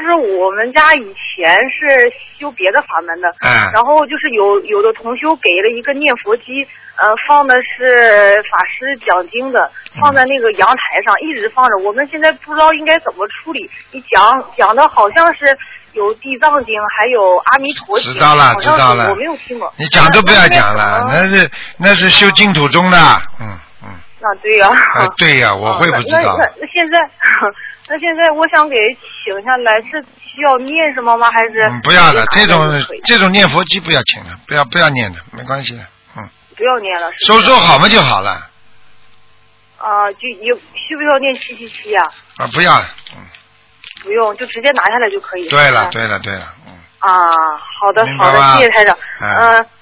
就是我们家以前是修别的法门的，然后就是有的同修给了一个念佛机，放的是法师讲经的，放在那个阳台上一直放着，我们现在不知道应该怎么处理。你讲的好像是有地藏经，还有阿弥陀经， 知道了， 我没有听过。 你讲都不要讲了，那是修净土宗的， 那对呀。 对呀，我会不知道。 那现在我想给请下来，是需要念什么吗？还是？ 不要的，这种念佛机不要请了，不要念的，没关系的， 不要念了。 收收好嘛就好了。 就需不需要念777呀？ 不要了， 不用，就直接拿下来就可以。 对了。 好的，谢谢台长。